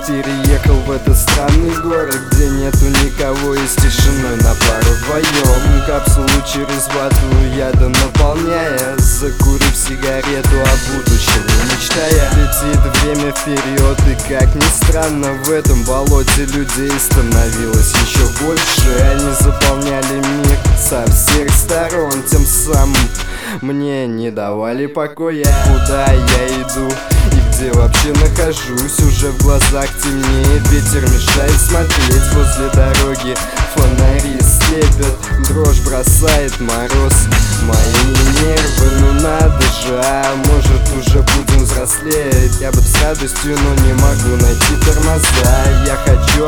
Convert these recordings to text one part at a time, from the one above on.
переехал в этот странный город, где нету никого и с тишиной на пару вдвоем. Капсулу через вату яда наполняя, закурив сигарету о будущем не мечтая. Летит время вперед, и как ни странно, в этом болоте людей становилось еще больше. Они заполняли мир со всех сторон, тем самым мне не давали покоя. Куда я иду и где вообще нахожусь? Уже в глазах темнеет, ветер мешает смотреть. Возле дороги фонари слепят, дрожь бросает мороз мои нервы. Ну надо же, а может уже будем взрослеть. Я бы с радостью, но не могу найти тормоза. Я хочу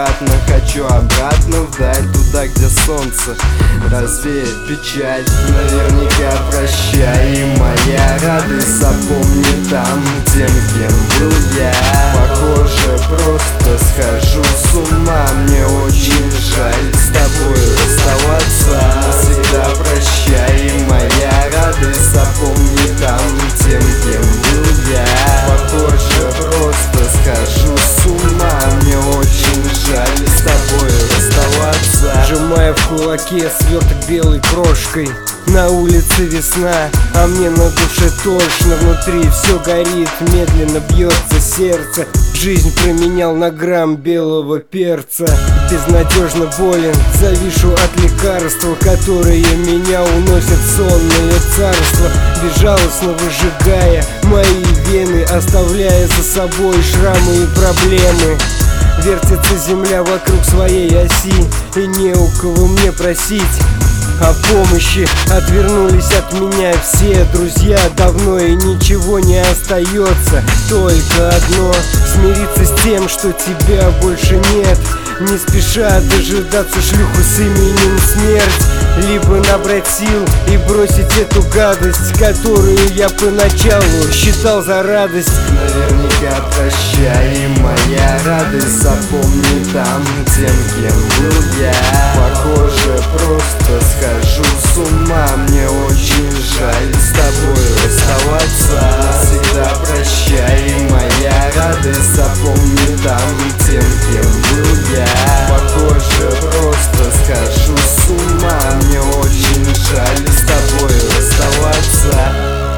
обратно вдаль, туда, где солнце развеет печаль. Наверняка прощай, моя радость, запомни там тем, кем был я. Похоже, просто схожу с ума, мне очень жаль с тобой расставаться. Всегда прощай, моя радость, запомни там тем, кем был я. Похоже, просто схожу с ума, мне очень жаль с тобой расставаться. Сжимая в кулаке сверток белой крошкой. На улице весна, а мне на душе тошно. Внутри все горит, медленно бьется сердце. Жизнь променял на грамм белого перца. Безнадежно болен, завишу от лекарства, которые меня уносят в сонное царство, безжалостно выжигая мои вены, оставляя за собой шрамы и проблемы. Вертится земля вокруг своей оси, и не у кого мне просить о помощи. Отвернулись от меня все друзья давно, и ничего не остается, только одно: смириться с тем, что тебя больше нет. Не спеша дожидаться шлюху с именем смерть, либо набрать сил и бросить эту гадость, которую я поначалу считал за радость. Наверняка прощай, моя радость, запомни там тем, кем был я. Похоже, просто схожу с ума, мне очень жаль с тобой расставаться. Всегда прощай, моя радость, запомни там тем, кем был я. Похоже, просто схожу с ума, мне очень жаль с тобой расставаться.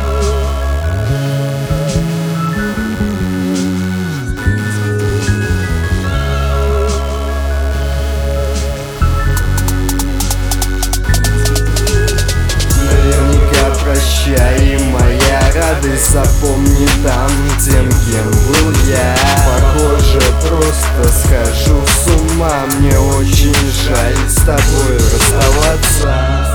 Прощай, моя радость, запомни там тем, кем был я. Похоже, просто схожу с ума, мне очень жаль с тобой расставаться.